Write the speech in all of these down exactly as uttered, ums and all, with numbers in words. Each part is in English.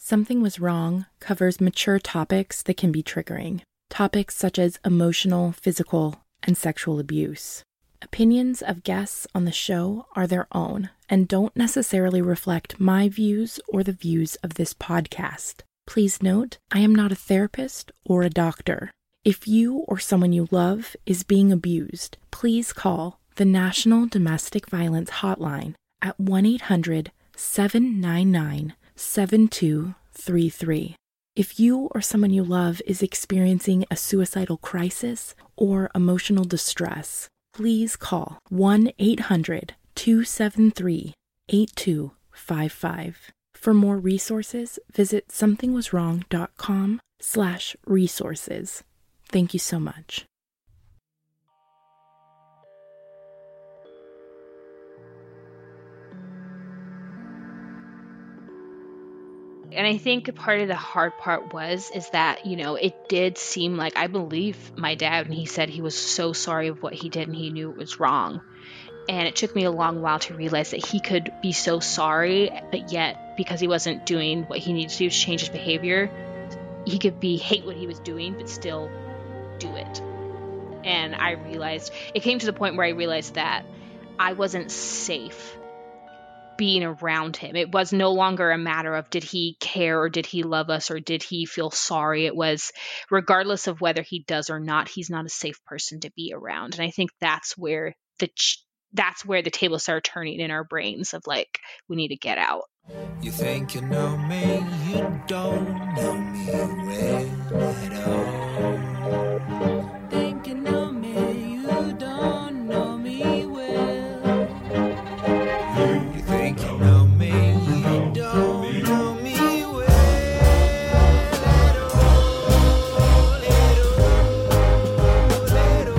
Something Was Wrong covers mature topics that can be triggering. Topics such as emotional, physical, and sexual abuse. Opinions of guests on the show are their own and don't necessarily reflect my views or the views of this podcast. Please note, I am not a therapist or a doctor. If you or someone you love is being abused, please call the National Domestic Violence Hotline at one eight hundred, seven nine nine, seven two three three. If you or someone you love is experiencing a suicidal crisis or emotional distress, please call one eight hundred, two seven three, eight two five five. For more resources, visit somethingwaswrong.com slash resources. Thank you so much. And I think part of the hard part was, is that, you know, it did seem like, I believe my dad when he said he was so sorry of what he did and he knew it was wrong. And it took me a long while to realize that he could be so sorry, but yet because he wasn't doing what he needed to do to change his behavior, he could be hate what he was doing, but still do it. And I realized, it came to the point where I realized that I wasn't safe being around him. It was no longer a matter of did he care or did he love us or did he feel sorry. It was regardless of whether he does or not, he's not a safe person to be around. And I think that's where the ch- that's where the tables start turning in our brains of like, we need to get out. You think you know me, you don't know me well at all. Think you know me, you don't know me well. You think you know me, you don't know me well at all. At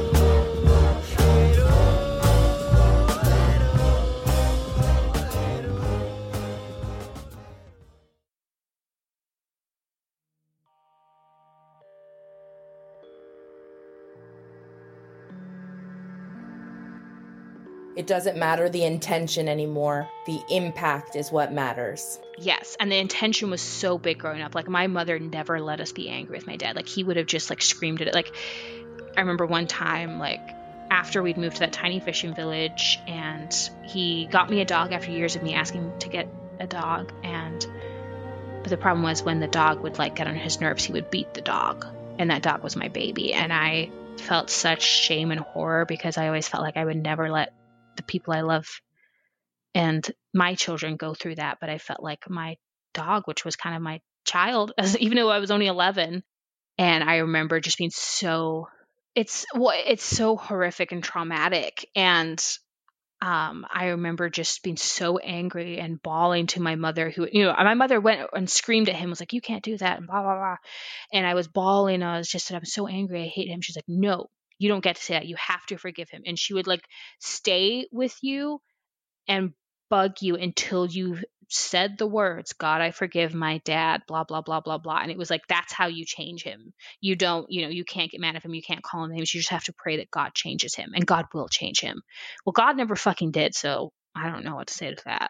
It doesn't matter the intention anymore. The impact is what matters. Yes. And the intention was so big growing up. Like my mother never let us be angry with my dad. Like he would have just like screamed at it. Like I remember one time, like after we'd moved to that tiny fishing village and he got me a dog after years of me asking him to get a dog. And, but the problem was when the dog would like get on his nerves, he would beat the dog. And that dog was my baby. And I felt such shame and horror because I always felt like I would never let the people I love and my children go through that. But I felt like my dog, which was kind of my child, as even though I was only eleven. And I remember just being so, it's well, it's so horrific and traumatic. And um, I remember just being so angry and bawling to my mother who, you know, my mother went and screamed at him, was like, you can't do that and blah, blah, blah. And I was bawling. I was just, I'm so angry. I hate him. She's like, no, you don't get to say that. You have to forgive him. And she would like stay with you and bug you until you said the words, God, I forgive my dad, blah, blah, blah, blah, blah. And it was like, that's how you change him. You don't, you know, you can't get mad at him. You can't call him names. You just have to pray that God changes him and God will change him. Well, God never fucking did. So I don't know what to say to that.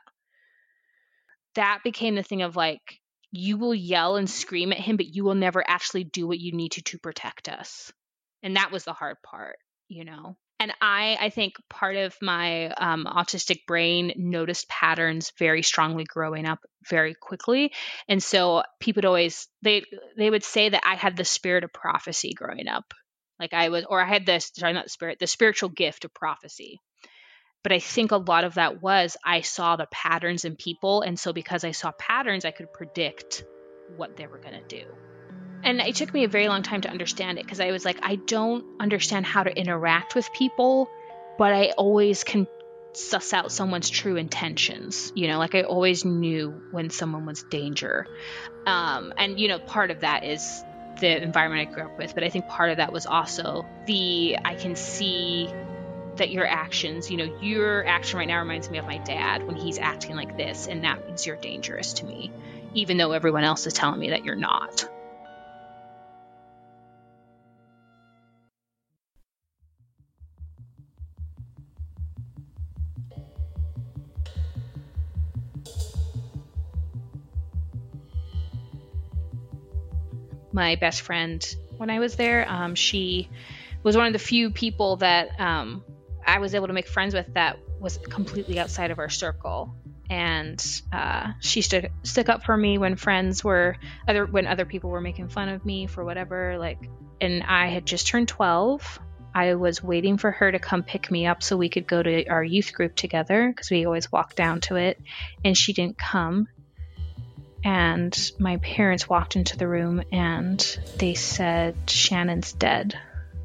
That became the thing of like, you will yell and scream at him, but you will never actually do what you need to to protect us. And that was the hard part, you know? And I, I think part of my um, autistic brain noticed patterns very strongly growing up very quickly. And so people would always, they, they would say that I had the spirit of prophecy growing up. Like I was, or I had this, sorry, not the spirit, the spiritual gift of prophecy. But I think a lot of that was I saw the patterns in people. And so because I saw patterns, I could predict what they were going to do. And it took me a very long time to understand it because I was like, I don't understand how to interact with people, but I always can suss out someone's true intentions. You know, like I always knew when someone was danger. Um, and, you know, part of that is the environment I grew up with. But I think part of that was also the, I can see that your actions, you know, your action right now reminds me of my dad when he's acting like this. And that means you're dangerous to me, even though everyone else is telling me that you're not. my best friend when I was there. Um, she was one of the few people that um, I was able to make friends with that was completely outside of our circle. And uh, she stood stuck up for me when friends were other when other people were making fun of me for whatever. Like, and I had just turned twelve. I was waiting for her to come pick me up so we could go to our youth group together because we always walked down to it, and she didn't come. And my parents walked into the room and they said, "Shannon's dead."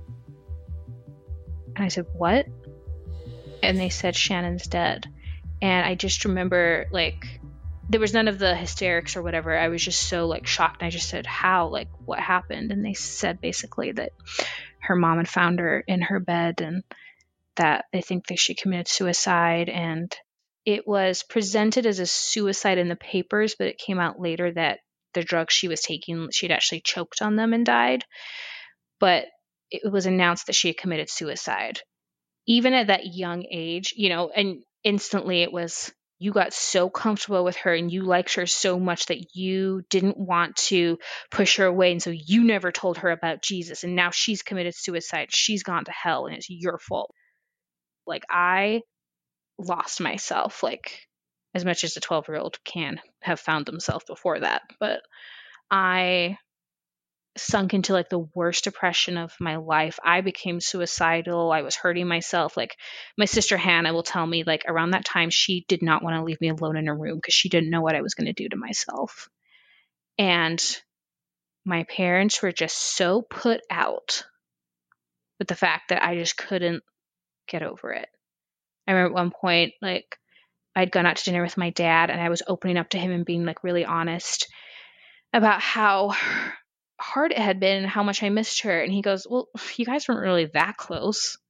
And I said, "What?" And they said, "Shannon's dead." And I just remember, like, there was none of the hysterics or whatever. I was just so, like, shocked. And I just said, "How? Like, what happened?" And they said basically that her mom had found her in her bed and that they think that she committed suicide. And it was presented as a suicide in the papers, but it came out later that the drugs she was taking, she'd actually choked on them and died. But it was announced that she had committed suicide. Even at that young age, you know, and instantly it was, you got so comfortable with her and you liked her so much that you didn't want to push her away. And so you never told her about Jesus. And now she's committed suicide. She's gone to hell and it's your fault. Like, I lost myself, like, as much as a twelve year old can have found themselves before that. But I sunk into like the worst depression of my life. I became suicidal. I was hurting myself. Like, my sister Hannah will tell me, like, around that time she did not want to leave me alone in a room because she didn't know what I was going to do to myself. And my parents were just so put out with the fact that I just couldn't get over it. I remember at one point, like, I'd gone out to dinner with my dad and I was opening up to him and being like really honest about how hard it had been and how much I missed her. And he goes, "Well, you guys weren't really that close."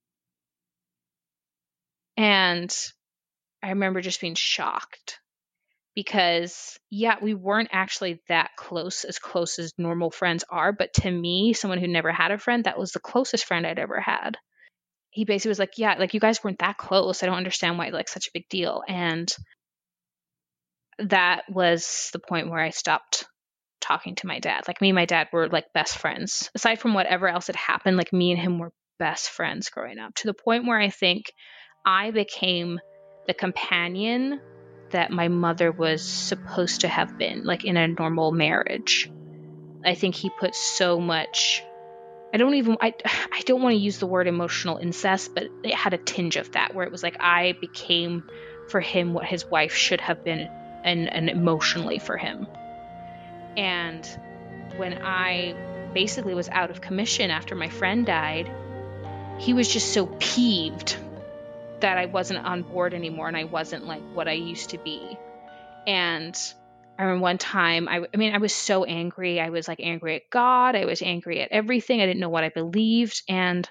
And I remember just being shocked because, yeah, we weren't actually that close, as close as normal friends are. But to me, someone who never had a friend, that was the closest friend I'd ever had. He basically was like, "Yeah, like, you guys weren't that close. I don't understand why, like, such a big deal." And that was the point where I stopped talking to my dad. Like, me and my dad were like best friends. Aside from whatever else had happened, like, me and him were best friends growing up, to the point where I think I became the companion that my mother was supposed to have been, like, in a normal marriage. I think he put so much, I don't even, I, I don't want to use the word emotional incest, but it had a tinge of that, where it was like I became for him what his wife should have been, and, and emotionally for him. And when I basically was out of commission after my friend died, he was just so peeved that I wasn't on board anymore and I wasn't like what I used to be. And I remember one time, I, I mean, I was so angry. I was like angry at God. I was angry at everything. I didn't know what I believed. And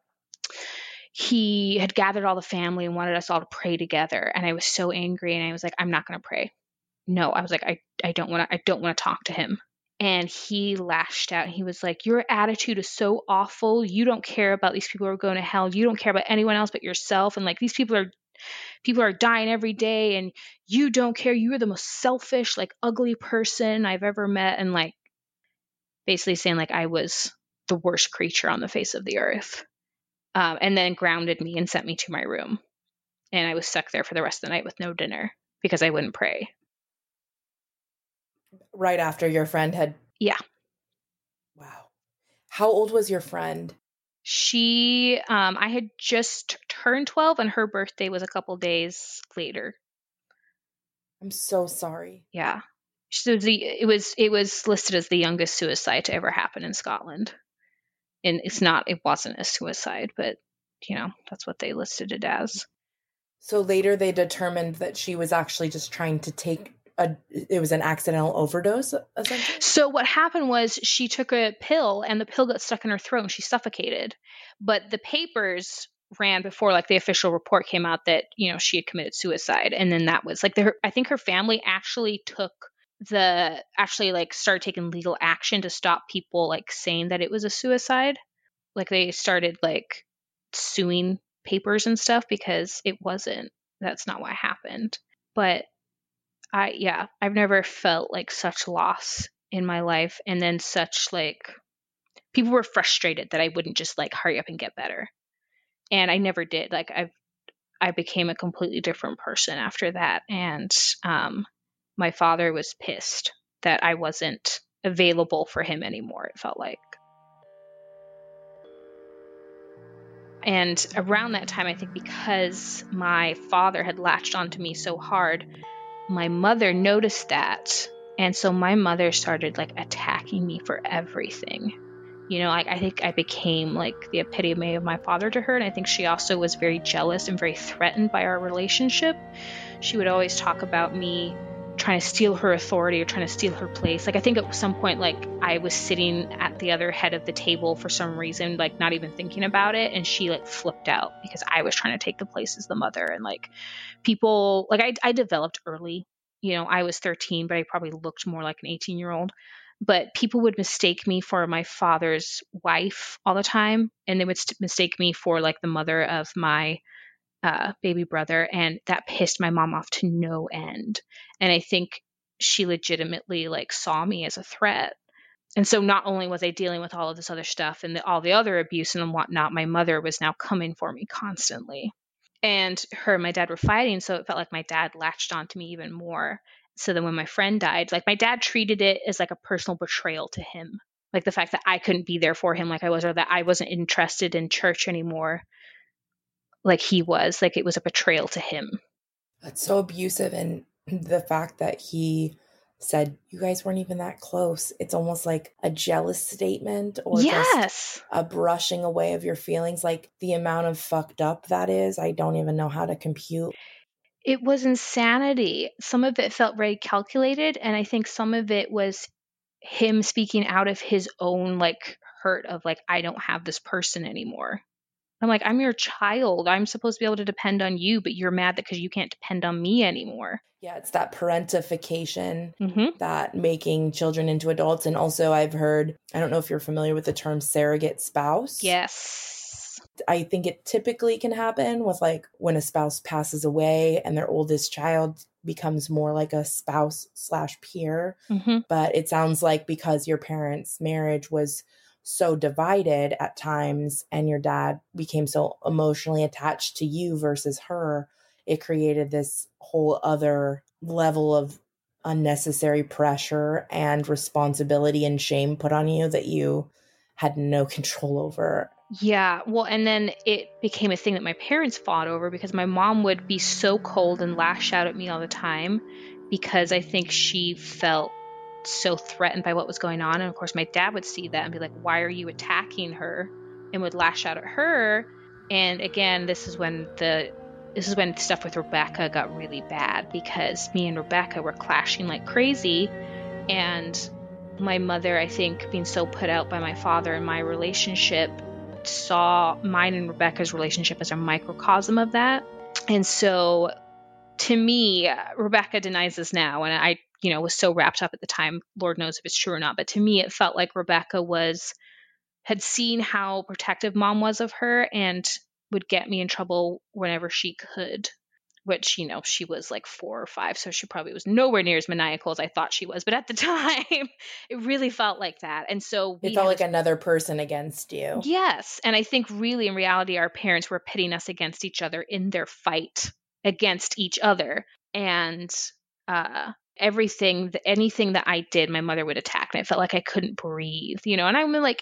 he had gathered all the family and wanted us all to pray together. And I was so angry. And I was like, "I'm not going to pray." No, I was like, I, I don't want to, I don't want to talk to him. And he lashed out. He was like, "Your attitude is so awful. You don't care about these people who are going to hell. You don't care about anyone else but yourself. And like, these people are, people are dying every day and you don't care. You are the most selfish, like, ugly person I've ever met." And like, basically saying like I was the worst creature on the face of the earth. Um, and then grounded me and sent me to my room. And I was stuck there for the rest of the night with no dinner because I wouldn't pray. Right after your friend had... Yeah. Wow. How old was your friend? She, um, I had just turned twelve and her birthday was a couple days later. I'm so sorry. Yeah. So the, it was, it was listed as the youngest suicide to ever happen in Scotland. And it's not, it wasn't a suicide, but you know, that's what they listed it as. So later they determined that she was actually just trying to take a, it was an accidental overdose, essentially? So what happened was she took a pill and the pill got stuck in her throat and she suffocated. But the papers ran before like the official report came out that, you know, she had committed suicide. And then that was like, the, I think her family actually took the, actually like started taking legal action to stop people like saying that it was a suicide. Like they started like suing papers and stuff because it wasn't, that's not what happened. But I, yeah, I've never felt like such loss in my life. And then such like, people were frustrated that I wouldn't just like hurry up and get better. And I never did. Like I've, I became a completely different person after that. And um, my father was pissed that I wasn't available for him anymore, it felt like. And around that time, I think because my father had latched onto me so hard, my mother noticed that. And so my mother started like attacking me for everything. You know, like I think I became like the epitome of my father to her. And I think she also was very jealous and very threatened by our relationship. She would always talk about me trying to steal her authority or trying to steal her place. Like I think at some point, like I was sitting at the other head of the table for some reason, like not even thinking about it. And she like flipped out because I was trying to take the place as the mother. And like people, like I, I developed early, you know, I was thirteen, but I probably looked more like an eighteen year old. But people would mistake me for my father's wife all the time. And they would st- mistake me for like the mother of my uh, baby brother. And that pissed my mom off to no end. And I think she legitimately like saw me as a threat. And so not only was I dealing with all of this other stuff and the, all the other abuse and whatnot, my mother was now coming for me constantly. And her and my dad were fighting. So it felt like my dad latched onto me even more. So then when my friend died, like my dad treated it as like a personal betrayal to him. Like the fact that I couldn't be there for him like I was, or that I wasn't interested in church anymore like he was. Like it was a betrayal to him. That's so abusive. And the fact that he said you guys weren't even that close, it's almost like a jealous statement or yes. just a brushing away of your feelings. Like the amount of fucked up that is, I don't even know how to compute. It was insanity. Some of it felt very calculated, and I think some of it was him speaking out of his own like hurt of like, I don't have this person anymore. I'm like, I'm your child. I'm supposed to be able to depend on you, but you're mad because you can't depend on me anymore. Yeah, it's that parentification, mm-hmm. that making children into adults. And also I've heard, I don't know if you're familiar with the term surrogate spouse. Yes. I think it typically can happen with like when a spouse passes away and their oldest child becomes more like a spouse slash peer. Mm-hmm. But it sounds like because your parents' marriage was so divided at times and your dad became so emotionally attached to you versus her, it created this whole other level of unnecessary pressure and responsibility and shame put on you that you had no control over. Yeah, well, and then it became a thing that my parents fought over because my mom would be so cold and lash out at me all the time because I think she felt so threatened by what was going on. And of course, my dad would see that and be like, why are you attacking her? And would lash out at her. And again, this is when the this is when stuff with Rebecca got really bad because me and Rebecca were clashing like crazy. And my mother, I think, being so put out by my father and my relationship, saw mine and Rebecca's relationship as a microcosm of that. And so to me, Rebecca denies this now. And I, you know, was so wrapped up at the time, Lord knows if it's true or not. But to me, it felt like Rebecca was, had seen how protective mom was of her and would get me in trouble whenever she could, which, you know, she was like four or five. So she probably was nowhere near as maniacal as I thought she was. But at the time, it really felt like that. And so it felt like this, another person against you. Yes. And I think really in reality, our parents were pitting us against each other in their fight against each other. And uh, everything, anything that I did, my mother would attack. And it felt like I couldn't breathe, you know, and I'm like,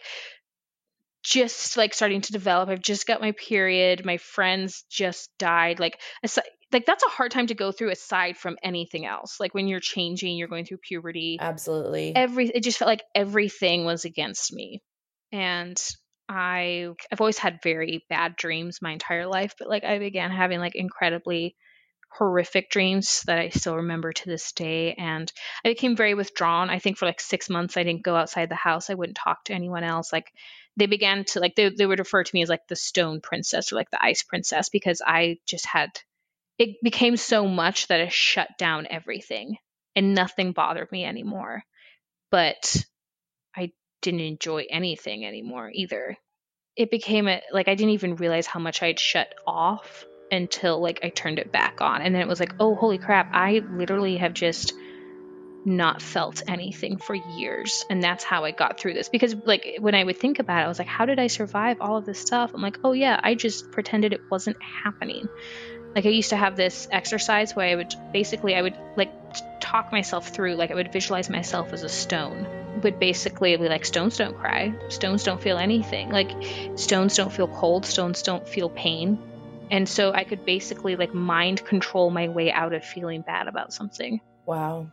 just like starting to develop. I've just got my period. My friends just died. Like, like that's a hard time to go through aside from anything else. Like when you're changing, you're going through puberty. Absolutely. Every, it just felt like everything was against me. And I, I've always had very bad dreams my entire life, but like I began having like incredibly horrific dreams that I still remember to this day. And I became very withdrawn. I think for like six months, I didn't go outside the house. I wouldn't talk to anyone else. Like they began to like, they, they would refer to me as like the stone princess or like the ice princess, because I just had, it became so much that I shut down everything and nothing bothered me anymore. But I didn't enjoy anything anymore either. It became a, like, I didn't even realize how much I'd shut off until like I turned it back on. And then it was like, oh, holy crap. I literally have just not felt anything for years. And that's how I got through this. Because like when I would think about it, I was like, how did I survive all of this stuff? I'm like, oh yeah, I just pretended it wasn't happening. Like I used to have this exercise where I would basically, I would like talk myself through, like I would visualize myself as a stone. Would basically be like, stones don't cry. Stones don't feel anything. Like stones don't feel cold. Stones don't feel pain. And so I could basically like mind control my way out of feeling bad about something. Wow.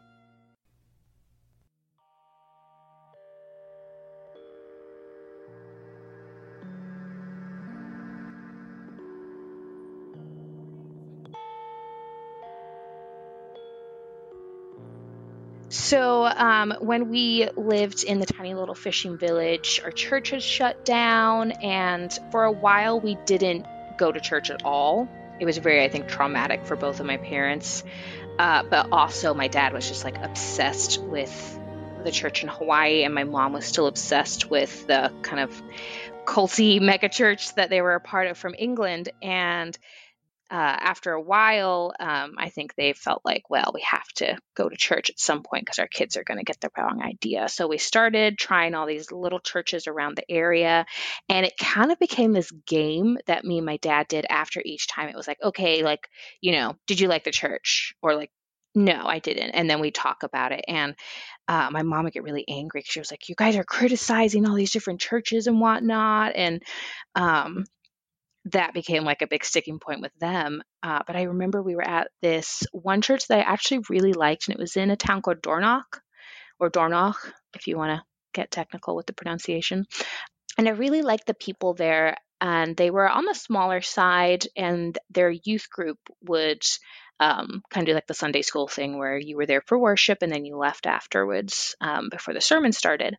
So um, when we lived in the tiny little fishing village, our church had shut down, and for a while we didn't go to church at all. It was very, I think, traumatic for both of my parents. Uh, but also my dad was just like obsessed with the church in Hawaii, and my mom was still obsessed with the kind of culty mega church that they were a part of from England. And Uh, after a while, um, I think they felt like, well, we have to go to church at some point because our kids are going to get the wrong idea. So we started trying all these little churches around the area, and it kind of became this game that me and my dad did after each time. It was like, okay, like, you know, did you like the church? Or like, no, I didn't. And then we talk about it. And uh, my mom would get really angry. She was like, you guys are criticizing all these different churches and whatnot. And, um, that became like a big sticking point with them. Uh, but I remember we were at this one church that I actually really liked, and it was in a town called Dornoch, or Dornoch, if you want to get technical with the pronunciation. And I really liked the people there, and they were on the smaller side, and their youth group would um, kind of do like the Sunday school thing where you were there for worship and then you left afterwards um, before the sermon started.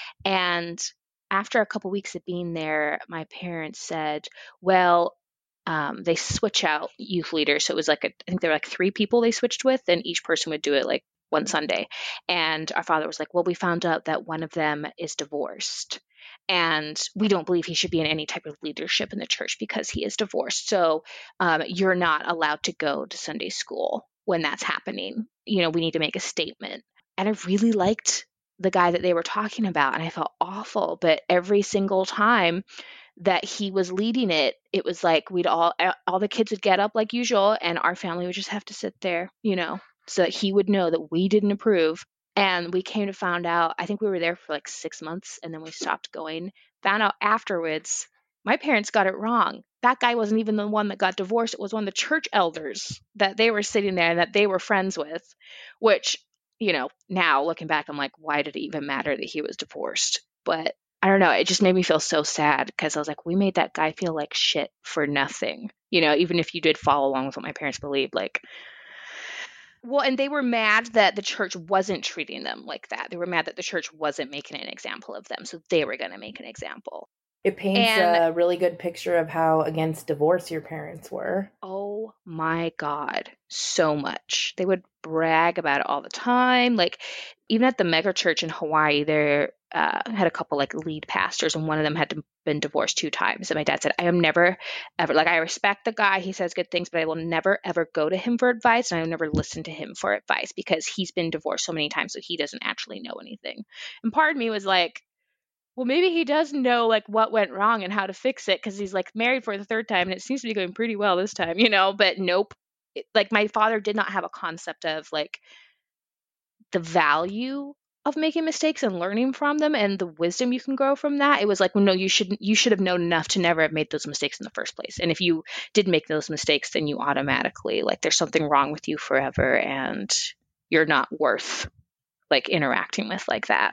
And after a couple weeks of being there, my parents said, well, um, they switch out youth leaders. So it was like, a, I think there were like three people they switched with, and each person would do it like one Sunday. And our father was like, well, we found out that one of them is divorced, and we don't believe he should be in any type of leadership in the church because he is divorced. So um, you're not allowed to go to Sunday school when that's happening. You know, we need to make a statement. And I really liked the guy that they were talking about, and I felt awful. But every single time that he was leading it, it was like we'd all, all the kids would get up like usual, and our family would just have to sit there, you know, so that he would know that we didn't approve. And we came to find out, I think we were there for like six months and then we stopped going. Found out afterwards, my parents got it wrong. That guy wasn't even the one that got divorced. It was one of the church elders that they were sitting there that they were friends with, which, you know, now looking back, I'm like, why did it even matter that he was divorced? But I don't know. It just made me feel so sad because I was like, we made that guy feel like shit for nothing. You know, even if you did follow along with what my parents believed, like, well, and they were mad that the church wasn't treating them like that. They were mad that the church wasn't making an example of them. So they were going to make an example. It paints And- a really good picture of how against divorce your parents were. Oh my God, so much. They would brag about it all the time. Like even at the mega church in Hawaii, there uh, had a couple like lead pastors, and one of them had been divorced two times. And my dad said, I am never ever, like I respect the guy, he says good things, but I will never ever go to him for advice, and I will never listen to him for advice because he's been divorced so many times, so he doesn't actually know anything. And part of me was like, well, maybe he does know like what went wrong and how to fix it because he's like married for the third time and it seems to be going pretty well this time, you know, but nope. It, like my father did not have a concept of like the value of making mistakes and learning from them and the wisdom you can grow from that. It was like, well, no, you shouldn't, you should have known enough to never have made those mistakes in the first place. And if you did make those mistakes, then you automatically like there's something wrong with you forever and you're not worth like interacting with like that.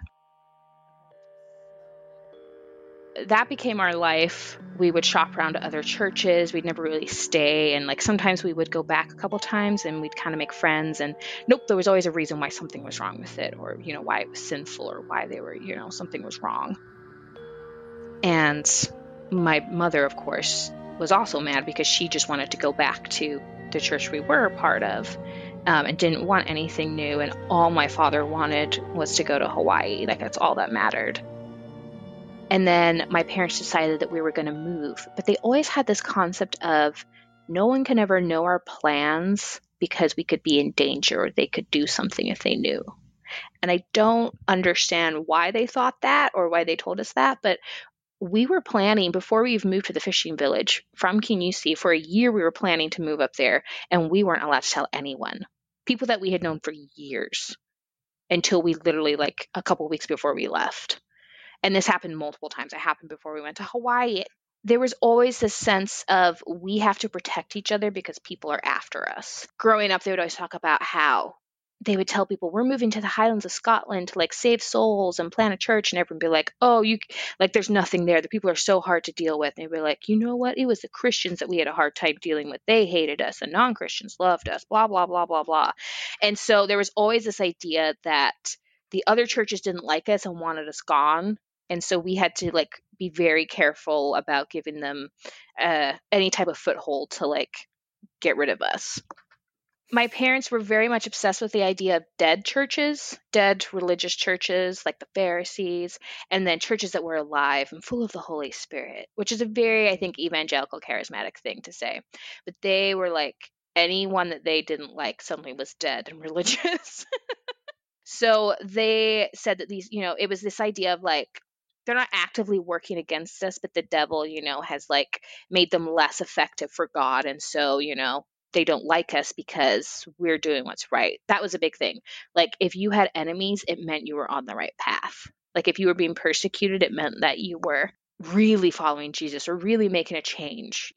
That became our life. We would shop around to other churches. We'd never really stay. And like sometimes we would go back a couple times and we'd kind of make friends. And nope, there was always a reason why something was wrong with it, or, you know, why it was sinful, or why they were, you know, something was wrong. And my mother, of course, was also mad because she just wanted to go back to the church we were a part of um, and didn't want anything new. And all my father wanted was to go to Hawaii. Like that's all that mattered. And then my parents decided that we were going to move, but they always had this concept of no one can ever know our plans because we could be in danger or they could do something if they knew. And I don't understand why they thought that or why they told us that, but we were planning, before we even moved to the fishing village from Kinusi, for a year we were planning to move up there, and we weren't allowed to tell anyone. People that we had known for years, until we literally, like, a couple of weeks before we left. And this happened multiple times. It happened before we went to Hawaii. There was always this sense of we have to protect each other because people are after us. Growing up, they would always talk about how they would tell people, we're moving to the Highlands of Scotland to like save souls and plant a church, and everyone would be like, oh, you like, there's nothing there. The people are so hard to deal with. And they'd be like, you know what? It was the Christians that we had a hard time dealing with. They hated us and non-Christians loved us, blah, blah, blah, blah, blah. And so there was always this idea that the other churches didn't like us and wanted us gone. And so we had to like be very careful about giving them uh, any type of foothold to like get rid of us. My parents were very much obsessed with the idea of dead churches, dead religious churches like the Pharisees, and then churches that were alive and full of the Holy Spirit, which is a very, I think, evangelical charismatic thing to say. But they were like, anyone that they didn't like suddenly was dead and religious. So they said that these, you know, it was this idea of like, they're not actively working against us, but the devil, you know, has like made them less effective for God. And so, you know, they don't like us because we're doing what's right. That was a big thing. Like if you had enemies, it meant you were on the right path. Like if you were being persecuted, it meant that you were really following Jesus or really making a change.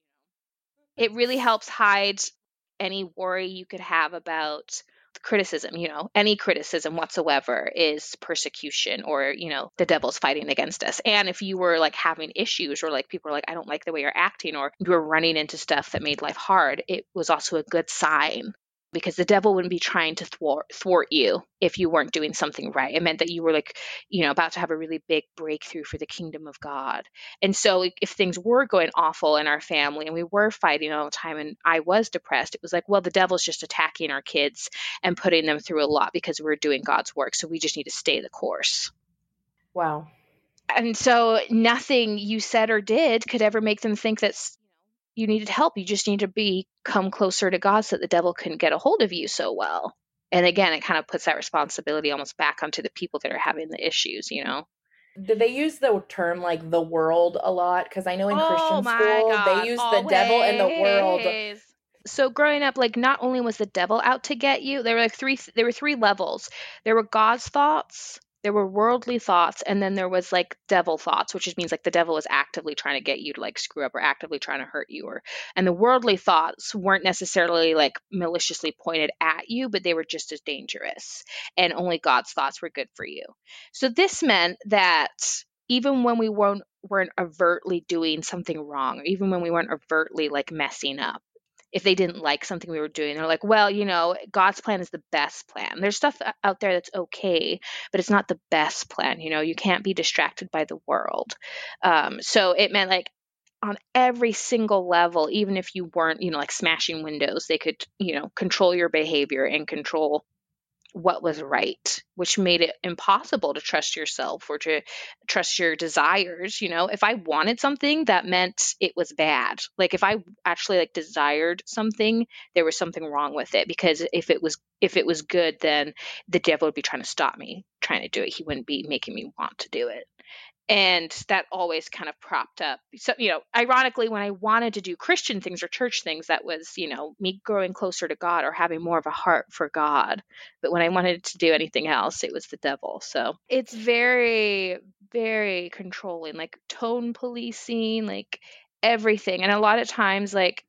It really helps hide any worry you could have about criticism. You know, any criticism whatsoever is persecution, or, you know, the devil's fighting against us. And if you were like having issues, or like people are like, I don't like the way you're acting, or you were running into stuff that made life hard, it was also a good sign, because the devil wouldn't be trying to thwart, thwart you if you weren't doing something right. It meant that you were like, you know, about to have a really big breakthrough for the kingdom of God. And so if things were going awful in our family and we were fighting all the time and I was depressed, it was like, well, the devil's just attacking our kids and putting them through a lot because we're doing God's work. So we just need to stay the course. Wow. And so nothing you said or did could ever make them think that you needed help. You just need to be come closer to God so that the devil couldn't get a hold of you so well. And again, it kind of puts that responsibility almost back onto the people that are having the issues, you know. Did they use the term like the world a lot? Because I know in oh Christian my school God, they use always. the devil and the world. So growing up, like not only was the devil out to get you, there were like three. There were three levels. There were God's thoughts, there were worldly thoughts, and then there was like devil thoughts, which just means like the devil was actively trying to get you to like screw up or actively trying to hurt you. Or and the worldly thoughts weren't necessarily like maliciously pointed at you, but they were just as dangerous. And only God's thoughts were good for you. So this meant that even when we weren't weren't overtly doing something wrong, or even when we weren't overtly like messing up, if they didn't like something we were doing, they're like, well, you know, God's plan is the best plan. There's stuff out there that's okay, but it's not the best plan. You know, you can't be distracted by the world. Um, so it meant like on every single level, even if you weren't, you know, like smashing windows, they could, you know, control your behavior and control what was right, which made it impossible to trust yourself or to trust your desires. You know, if I wanted something, that meant it was bad. Like if I actually like desired something, there was something wrong with it, because if it was if it was good, then the devil would be trying to stop me trying to do it. He wouldn't be making me want to do it. And that always kind of propped up. So, you know, ironically, when I wanted to do Christian things or church things, that was, you know, me growing closer to God or having more of a heart for God. But when I wanted to do anything else, it was the devil. So it's very, very controlling, like tone policing, like everything. And a lot of times, like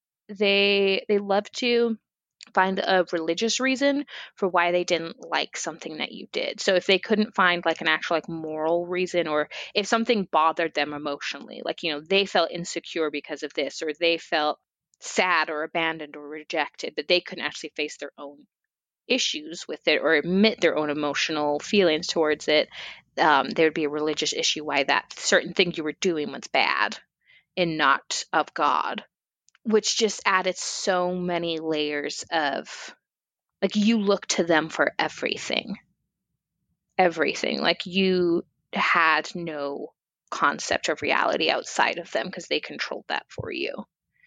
they they love to find a religious reason for why they didn't like something that you did. So if they couldn't find like an actual like moral reason, or if something bothered them emotionally, like, you know, they felt insecure because of this, or they felt sad or abandoned or rejected, but they couldn't actually face their own issues with it or admit their own emotional feelings towards it, um, there would be a religious issue why that certain thing you were doing was bad and not of God. Which just added so many layers of, like, you look to them for everything. Everything. Like, you had no concept of reality outside of them because they controlled that for you.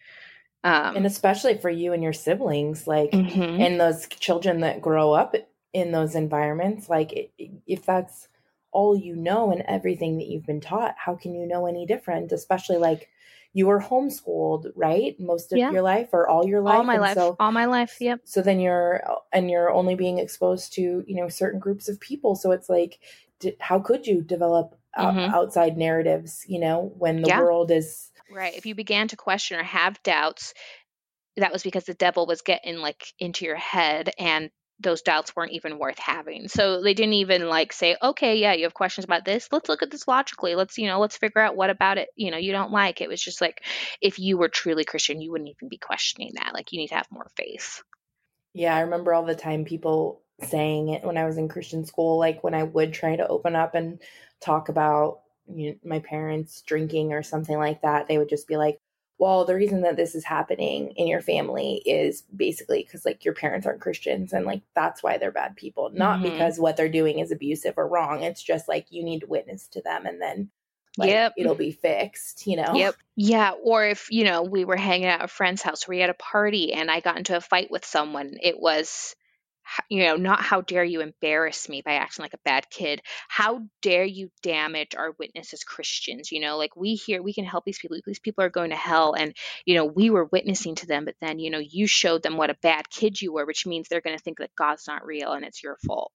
Um, and especially for you and your siblings, like, mm-hmm. and those children that grow up in those environments. Like, if that's all you know and everything that you've been taught, how can you know any different? Especially like you were homeschooled, right? Most of Yeah. your life or all your life. All my and life. So, all my life. Yep. so then you're, and you're only being exposed to, you know, certain groups of people. So it's like, d- how could you develop o- Mhm. outside narratives, you know, when the Yeah. world is, Right. If you began to question or have doubts, that was because the devil was getting like into your head, and those doubts weren't even worth having. So they didn't even like say, okay, yeah, you have questions about this. Let's look at this logically. Let's, you know, let's figure out what about it, you know, you don't like. It was just like, if you were truly Christian, you wouldn't even be questioning that. Like, you need to have more faith. yeah, I remember all the time people saying it when I was in Christian school, like when I would try to open up and talk about, you know, my parents drinking or something like that, they would just be like, well, the reason that this is happening in your family is basically because like your parents aren't Christians and like that's why they're bad people. Not Mhm. because what they're doing is abusive or wrong. It's just like you need to witness to them and then like Yep. it'll be fixed, you know? Yep. Yeah. Or if, you know, we were hanging out at a friend's house, or we had a party and I got into a fight with someone, it was, h- you know, not how dare you embarrass me by acting like a bad kid. How dare you damage our witness as Christians? You know, like, we here, we can help these people. These people are going to hell. And, you know, we were witnessing to them, but then, you know, you showed them what a bad kid you were, which means they're going to think that God's not real and it's your fault.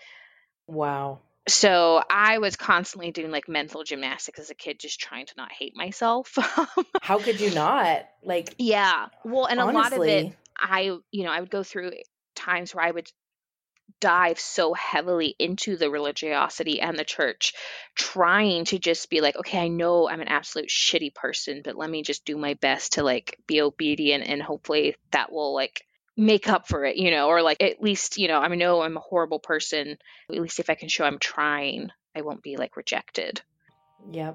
Wow. So I was constantly doing like mental gymnastics as a kid, just trying to not hate myself. How could you not? Like, Yeah. Well, and a lot of it, honestly, I, you know, I would go through times where I would dive so heavily into the religiosity and the church, trying to just be like, okay, I know I'm an absolute shitty person, but let me just do my best to like be obedient, and hopefully that will like make up for it, you know, or like at least, you know, I know I'm a horrible person. At least if I can show I'm trying, I won't be like rejected. yep.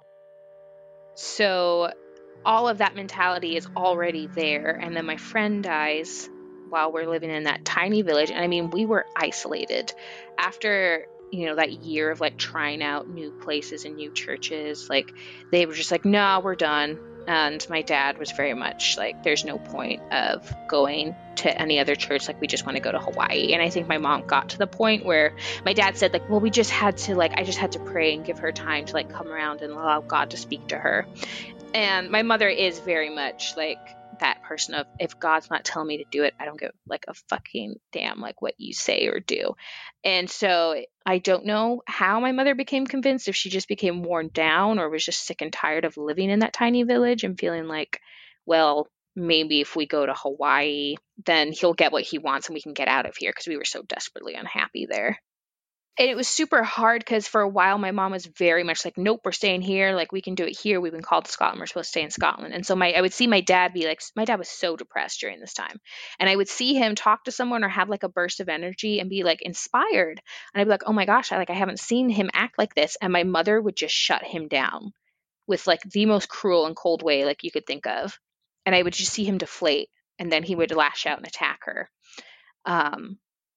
So all of that mentality is already there. And then my friend dies while we're living in that tiny village. And I mean, we were isolated after, you know, that year of like trying out new places and new churches. Like, they were just like, no, we're done. And my dad was very much like, there's no point of going to any other church. Like, we just want to go to Hawaii. And I think my mom got to the point where my dad said like, well, we just had to like, I just had to pray and give her time to like come around and allow God to speak to her. And my mother is very much like that person of, if God's not telling me to do it, I don't give like a fucking damn like what you say or do. And so I don't know how my mother became convinced, if she just became worn down or was just sick and tired of living in that tiny village and feeling like, well, maybe if we go to Hawaii, then he'll get what he wants and we can get out of here, because we were so desperately unhappy there. And it was super hard because for a while my mom was very much like, nope, we're staying here. Like, we can do it here. We've been called to Scotland. We're supposed to stay in Scotland. And so my I would see my dad be like, my dad was so depressed during this time. And I would see him talk to someone or have like a burst of energy and be like inspired. And I'd be like, oh my gosh, I like I haven't seen him act like this. And my mother would just shut him down with like the most cruel and cold way like you could think of. And I would just see him deflate, and then he would lash out and attack her. Um,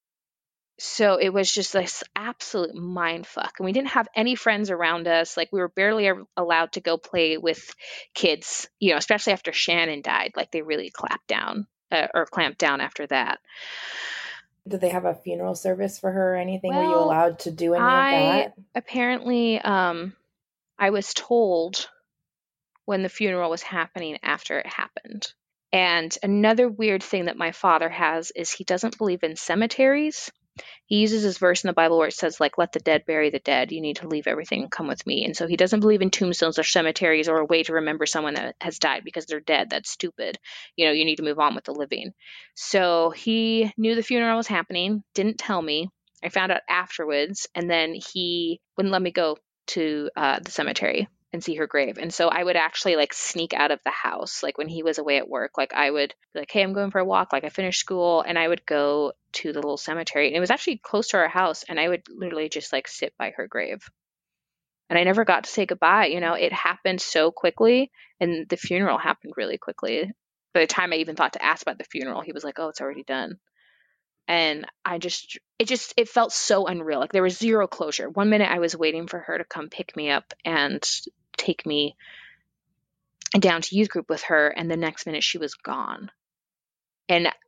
So it was just this absolute mind fuck. And we didn't have any friends around us. Like, we were barely ever allowed to go play with kids, you know, especially after Shannon died. Like, they really clapped down uh, or clamped down after that. Did they have a funeral service for her or anything? Were you Well, allowed to do any I of that? apparently, um, I was told when the funeral was happening after it happened. And another weird thing that my father has is he doesn't believe in cemeteries. He uses this verse in the Bible where it says, like, let the dead bury the dead. You need to leave everything and come with me. And so he doesn't believe in tombstones or cemeteries or a way to remember someone that has died because they're dead. That's stupid. You know, you need to move on with the living. So he knew the funeral was happening, didn't tell me. I found out afterwards. And then he wouldn't let me go to uh, the cemetery and see her grave. And so I would actually like sneak out of the house. Like, when he was away at work, like I would be like, hey, I'm going for a walk. Like, I finished school, and I would go to the little cemetery, and it was actually close to our house. And I would literally just like sit by her grave. And I never got to say goodbye. You know, it happened so quickly, and the funeral happened really quickly. By the time I even thought to ask about the funeral, he was like, oh, it's already done. And I just, it just, it felt so unreal. Like, there was zero closure. One minute I was waiting for her to come pick me up and take me down to youth group with her, and the next minute she was gone. And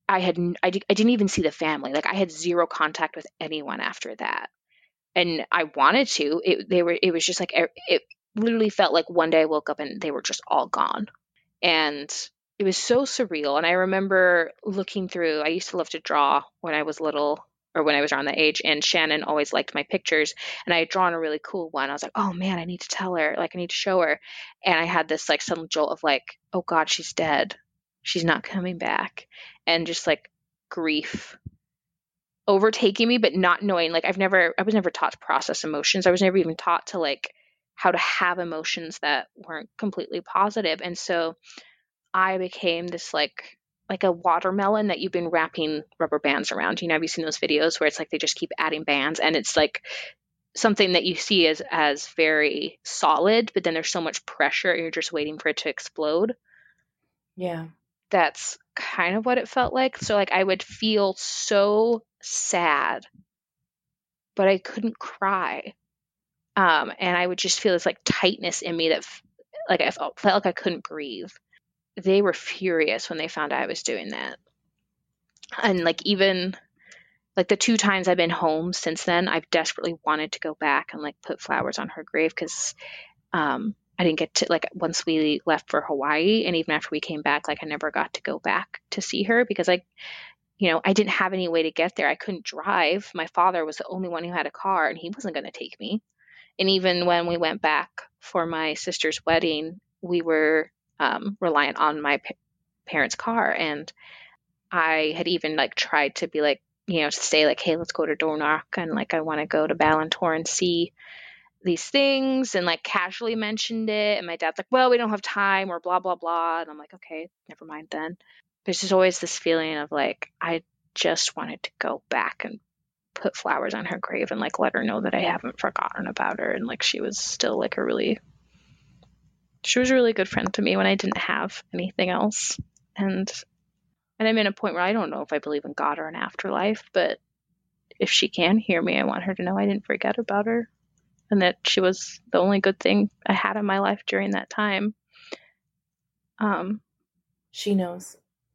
I had, I, I didn't even see the family. Like I had zero contact with anyone after that. And I wanted to, it, they were, it was just like, it literally felt like one day I woke up and they were just all gone. And it was so surreal. And I remember looking through, I used to love to draw when I was little, or when I was around that age, and Shannon always liked my pictures, and I had drawn a really cool one. I was like, oh man, I need to tell her, like I need to show her. And I had this like sudden jolt of like, oh God, she's dead. She's not coming back. And just like grief overtaking me, but not knowing, like I've never, I was never taught to process emotions. I was never even taught to like how to have emotions that weren't completely positive. And so I became this like, like a watermelon that you've been wrapping rubber bands around. You know, have you seen those videos where it's like they just keep adding bands, and it's like something that you see as as very solid, but then there's so much pressure and you're just waiting for it to explode. Yeah. That's kind of what it felt like. So like I would feel so sad, but I couldn't cry. Um, and I would just feel this like tightness in me that f- like I felt, felt like I couldn't breathe. They were furious when they found out I was doing that. And like even like the two times I've been home since then, I've desperately wanted to go back and like put flowers on her grave, because um, I didn't get to, like once we left for Hawaii, and even after we came back, like I never got to go back to see her because I, you know, I didn't have any way to get there. I couldn't drive. My father was the only one who had a car, and he wasn't going to take me. And even when we went back for my sister's wedding, we were um, reliant on my pa- parents' car. And I had even like tried to be like, you know, to say like, hey, let's go to Dornoch, and like I want to go to Ballantor and see these things, and like casually mentioned it. And my dad's like, well, we don't have time, or blah, blah, blah. And I'm like, okay, never mind then. There's just always this feeling of like, I just wanted to go back and put flowers on her grave and like let her know that I haven't forgotten about her. And like she was still like a really, she was a really good friend to me when I didn't have anything else. And and I'm in a point where I don't know if I believe in God or an afterlife, but if she can hear me, I want her to know I didn't forget about her, and that she was the only good thing I had in my life during that time. Um, she knows.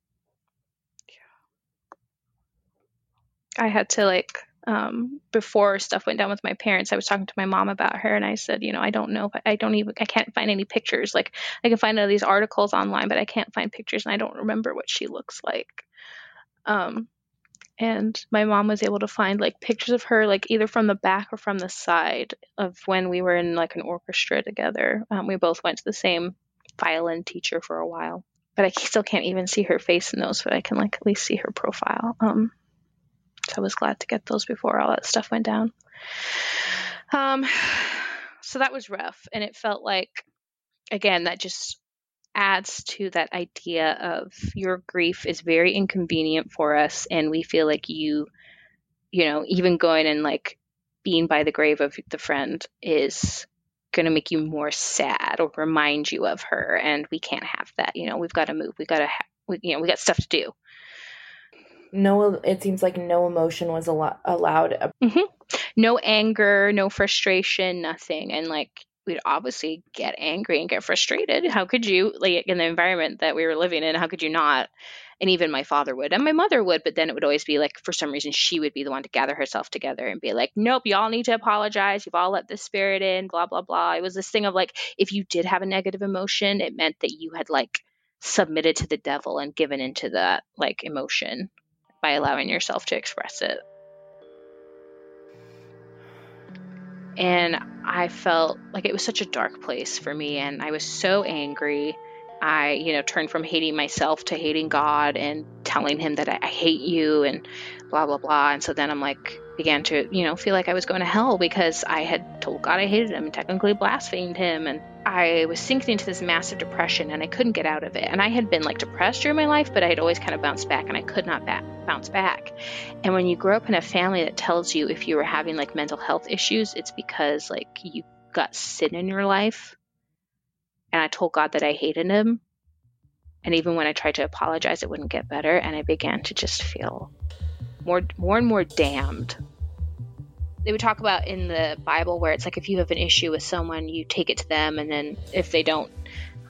I had to like, um, before stuff went down with my parents, I was talking to my mom about her, and I said, you know, I don't know if I, I don't even, I can't find any pictures. Like I can find all these articles online, but I can't find pictures, and I don't remember what she looks like. Um, and my mom was able to find like pictures of her, like either from the back or from the side, of when we were in like an orchestra together. Um, we both went to the same violin teacher for a while, but I still can't even see her face in those, but I can like at least see her profile. Um, So I was glad to get those before all that stuff went down. Um, so that was rough. And it felt like, again, that just adds to that idea of your grief is very inconvenient for us. And we feel like you, you know, even going and like being by the grave of the friend is going to make you more sad or remind you of her. And we can't have that. You know, we've got to move. We got to, ha- we, you know, we got stuff to do. No, it seems like no emotion was al- allowed. Mm-hmm. No anger, no frustration, nothing. And like, we'd obviously get angry and get frustrated. How could you, like in the environment that we were living in, how could you not? And even my father would, and my mother would, but then it would always be like, for some reason, she would be the one to gather herself together and be like, nope, y'all need to apologize. You've all let this spirit in, blah, blah, blah. It was this thing of like, if you did have a negative emotion, it meant that you had like submitted to the devil and given into that like emotion by allowing yourself to express it. And I felt like it was such a dark place for me, and I was so angry. I, you know, turned from hating myself to hating God and telling him that I, I hate you and blah, blah, blah. And so then I'm like, began to, you know, feel like I was going to hell because I had told God I hated him and technically blasphemed him. And I was sinking into this massive depression, and I couldn't get out of it. And I had been like depressed during my life, but I had always kind of bounced back, and I could not back, bounce back. And when you grow up in a family that tells you if you were having like mental health issues, it's because like you got sin in your life. And I told God that I hated him. And even when I tried to apologize, it wouldn't get better. And I began to just feel more, more and more damned. They would talk about in the Bible where it's like, if you have an issue with someone, you take it to them. And then if they don't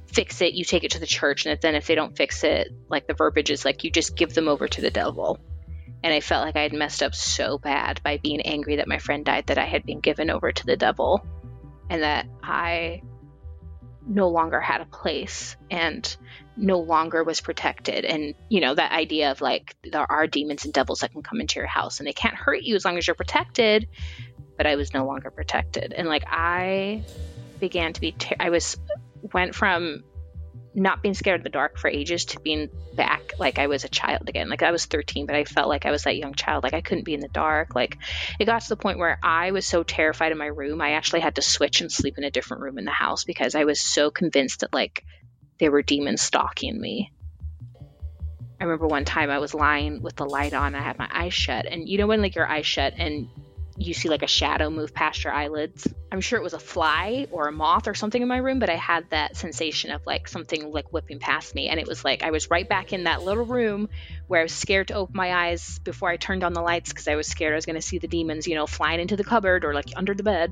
fix it, you take it to the church, and then if they don't fix it, like the verbiage is like you just give them over to the devil. And I felt like I had messed up so bad by being angry that my friend died that I had been given over to the devil, and that I no longer had a place and no longer was protected. And, you know, that idea of like, there are demons and devils that can come into your house and they can't hurt you as long as you're protected. But I was no longer protected. And like, I began to be, ter- I was, went from not being scared of the dark for ages to being back like I was a child again. Like I was thirteen, but I felt like I was that young child. Like I couldn't be in the dark. Like it got to the point where I was so terrified in my room, I actually had to switch and sleep in a different room in the house because I was so convinced that like there were demons stalking me. I remember one time I was lying with the light on, I had my eyes shut, and you know when like your eyes shut and you see like a shadow move past your eyelids? I'm sure it was a fly or a moth or something in my room, but I had that sensation of like something like whipping past me. And it was like I was right back in that little room where I was scared to open my eyes before I turned on the lights because I was scared I was going to see the demons, you know, flying into the cupboard or like under the bed.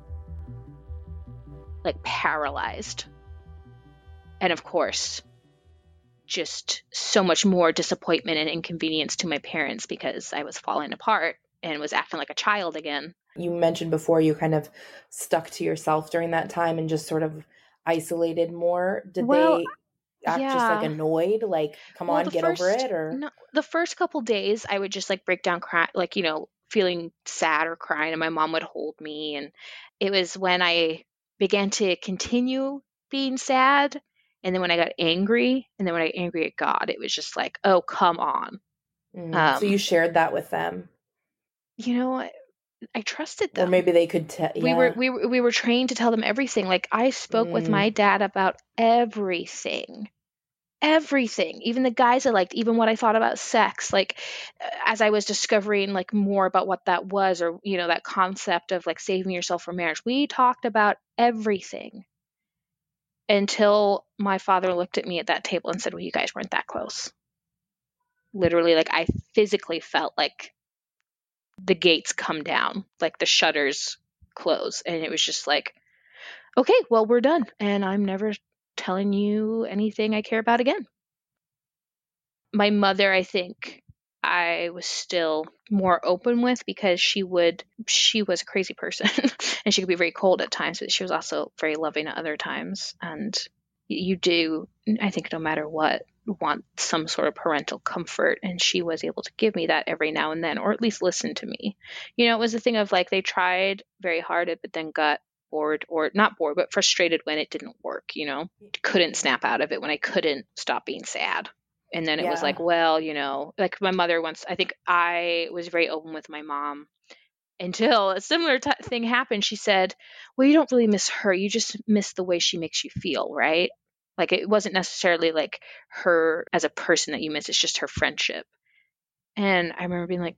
Like paralyzed. And of course, just so much more disappointment and inconvenience to my parents because I was falling apart and was acting like a child again. You mentioned before you kind of stuck to yourself during that time and just sort of isolated more. Did well, they act yeah. just like annoyed? Like, come well, on, get first, over it? Or no, the first couple days I would just like break down, cry, like, you know, feeling sad or crying, and my mom would hold me. And it was when I began to continue being sad. And then when I got angry, and then when I got angry at God, it was just like, oh, come on. Mm, Um, so you shared that with them? You know, I, I trusted them. Or maybe they could tell. Yeah. We were we were we were trained to tell them everything. Like I spoke Mm. with my dad about everything, everything, even the guys I liked, even what I thought about sex. Like as I was discovering like more about what that was, or you know, that concept of like saving yourself for marriage, we talked about everything until my father looked at me at that table and said, "Well, you guys weren't that close." Literally, like I physically felt like the gates come down, like the shutters close, and it was just like, okay, well, we're done, and I'm never telling you anything I care about again. My mother, I think I was still more open with because she would she was a crazy person and she could be very cold at times, but she was also very loving at other times. And you do, I think, no matter what, want some sort of parental comfort, and she was able to give me that every now and then, or at least listen to me. You know, it was a thing of like they tried very hard but then got bored, or not bored but frustrated when it didn't work. You know, couldn't snap out of it when I couldn't stop being sad. And then it Yeah. was like, well, you know, like my mother once, I think I was very open with my mom until a similar t- thing happened. She said, well, you don't really miss her, you just miss the way she makes you feel, right? Like it wasn't necessarily like her as a person that you miss, it's just her friendship. And I remember being like,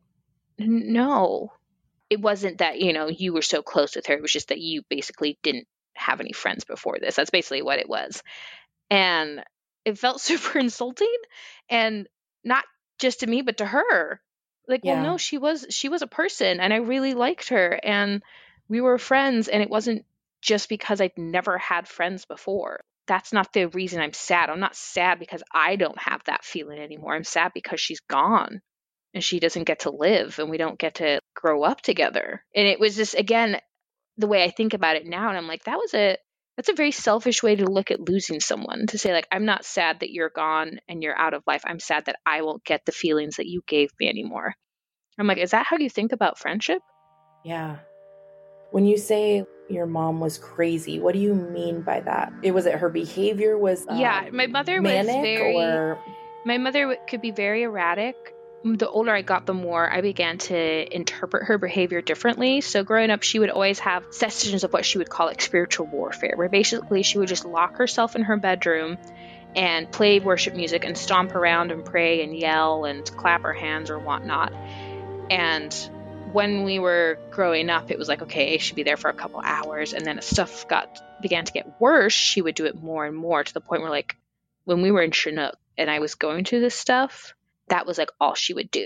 no, it wasn't that, you know, you were so close with her. It was just that you basically didn't have any friends before this. That's basically what it was. And it felt super insulting, and not just to me, but to her. Like, Yeah. well, no, she was, she was a person, and I really liked her, and we were friends. And it wasn't just because I'd never had friends before. That's not the reason I'm sad. I'm not sad because I don't have that feeling anymore. I'm sad because she's gone and she doesn't get to live, and we don't get to grow up together. And it was just, again, the way I think about it now. And I'm like, that was a, that's a very selfish way to look at losing someone, to say like, I'm not sad that you're gone and you're out of life. I'm sad that I won't get the feelings that you gave me anymore. I'm like, is that how you think about friendship? Yeah. When you say your mom was crazy, what do you mean by that? It was it her behavior was um, yeah, my mother manic was very, or my mother could be very erratic. The older I got, the more I began to interpret her behavior differently. So growing up, she would always have sessions of what she would call like spiritual warfare, where basically she would just lock herself in her bedroom and play worship music and stomp around and pray and yell and clap her hands or whatnot. And when we were growing up, it was like, okay, she'd be there for a couple hours. And then as stuff got began to get worse, she would do it more and more, to the point where like when we were in Chinook and I was going to this stuff, that was like all she would do.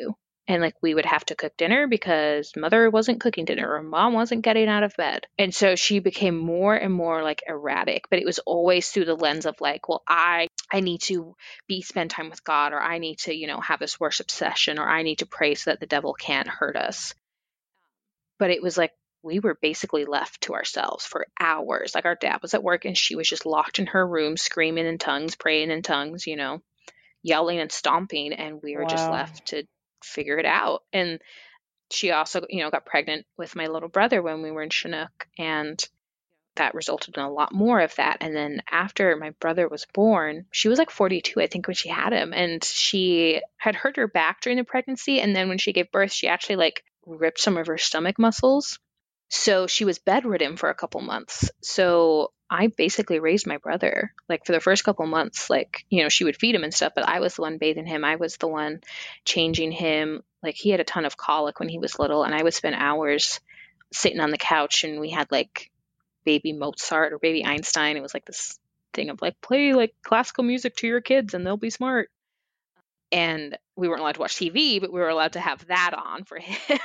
And like we would have to cook dinner because mother wasn't cooking dinner or mom wasn't getting out of bed. And so she became more and more like erratic, but it was always through the lens of like, well, I I need to be spend time with God, or I need to, you know, have this worship session, or I need to pray so that the devil can't hurt us. But it was like we were basically left to ourselves for hours. Like our dad was at work and she was just locked in her room, screaming in tongues, praying in tongues, you know, yelling and stomping, and we were Wow. just left to figure it out. And she also, you know, got pregnant with my little brother when we were in Chinook, and that resulted in a lot more of that. And then after my brother was born, she was like forty-two, I think, when she had him, and she had hurt her back during the pregnancy. And then when she gave birth, she actually like ripped some of her stomach muscles. So she was bedridden for a couple months. So I basically raised my brother, like for the first couple months, like, you know, she would feed him and stuff, but I was the one bathing him. I was the one changing him. Like he had a ton of colic when he was little, and I would spend hours sitting on the couch, and we had like baby Mozart or baby Einstein. It was like this thing of like, play like classical music to your kids and they'll be smart. And we weren't allowed to watch T V, but we were allowed to have that on for him.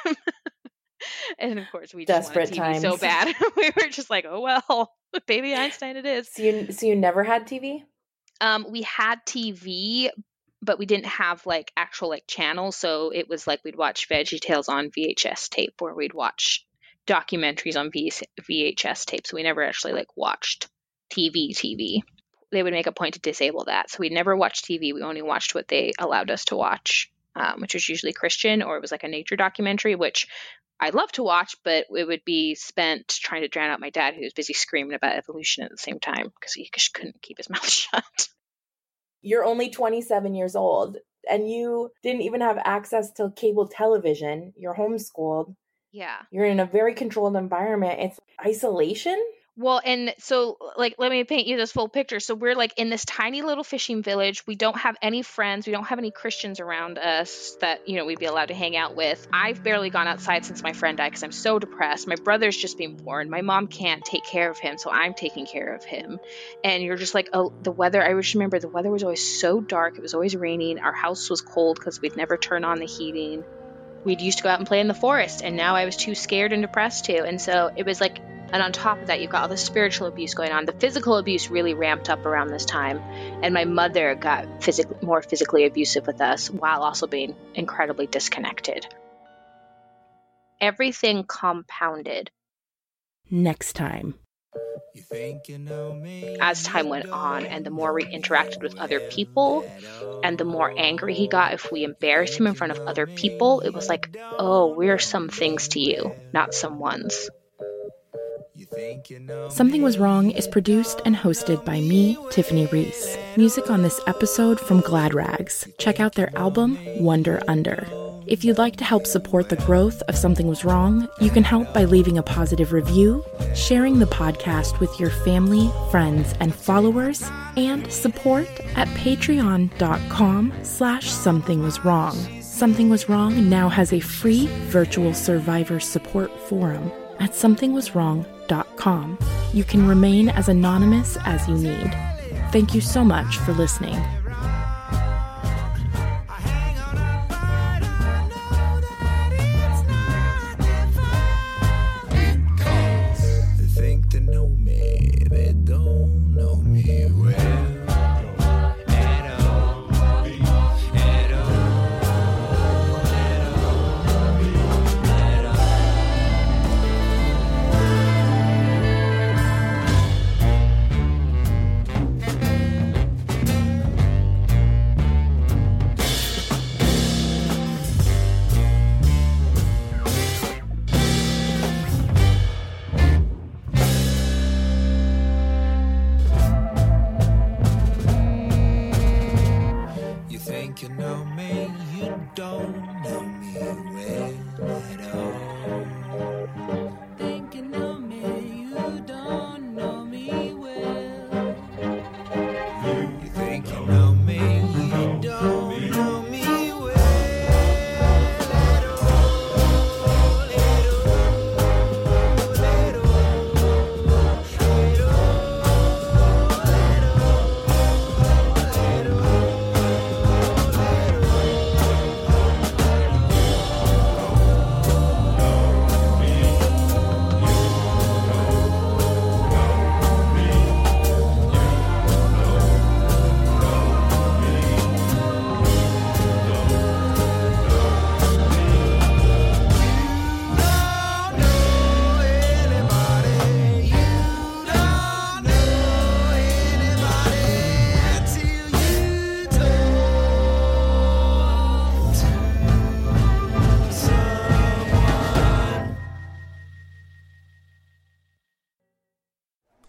And of course, we just Desperate wanted T V times. so bad. We were just like, oh, well, baby Einstein it is. So you, so you never had T V? Um, we had T V, but we didn't have like actual like channels. So it was like we'd watch VeggieTales on V H S tape, or we'd watch documentaries on V H S tape. So we never actually like watched T V T V. They would make a point to disable that. So we'd never watched T V. We only watched what they allowed us to watch, um, which was usually Christian, or it was like a nature documentary, which I love to watch, but it would be spent trying to drown out my dad, who was busy screaming about evolution at the same time because he just couldn't keep his mouth shut. You're only twenty-seven years old, and you didn't even have access to cable television. You're homeschooled. Yeah. You're in a very controlled environment. It's isolation. Well, and so, like, let me paint you this full picture. So we're, like, in this tiny little fishing village. We don't have any friends. We don't have any Christians around us that, you know, we'd be allowed to hang out with. I've barely gone outside since my friend died because I'm so depressed. My brother's just been born. My mom can't take care of him, so I'm taking care of him. And you're just like, oh, the weather. I just remember the weather was always so dark. It was always raining. Our house was cold because we'd never turn on the heating. We'd used to go out and play in the forest, and now I was too scared and depressed to. And so it was like, and on top of that, you've got all the spiritual abuse going on. The physical abuse really ramped up around this time. And my mother got physically, more physically abusive with us while also being incredibly disconnected. Everything compounded. Next time. You think you know me, as time went on, and the more we interacted with other people, and the more angry he got if we embarrassed him in front of other people, it was like, oh, we're some things to you, not some ones. Something Was Wrong is produced and hosted by me, Tiffany Reese. Music on this episode from Glad Rags. Check out their album, Wonder Under. If you'd like to help support the growth of Something Was Wrong, you can help by leaving a positive review, sharing the podcast with your family, friends, and followers, and support at patreon.com slash something was wrong. Something Was Wrong now has a free virtual survivor support forum at something was wrong dot com. You can remain as anonymous as you need. Thank you so much for listening. They think they know me, they don't know me well. You know me, you don't know me well at all. Think you know me, you don't know me well. You think you know me, you don't know me well at all. At all, at all, at all.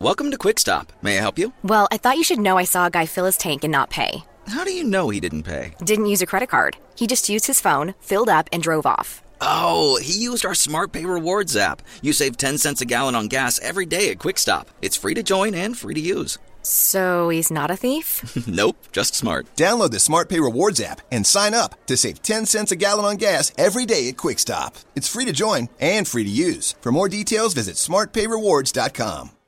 Welcome to Quick Stop. May I help you? Well, I thought you should know I saw a guy fill his tank and not pay. How do you know he didn't pay? Didn't use a credit card. He just used his phone, filled up, and drove off. Oh, he used our Smart Pay Rewards app. You save ten cents a gallon on gas every day at Quick Stop. It's free to join and free to use. So he's not a thief? Nope, just smart. Download the Smart Pay Rewards app and sign up to save ten cents a gallon on gas every day at Quick Stop. It's free to join and free to use. For more details, visit smart pay rewards dot com.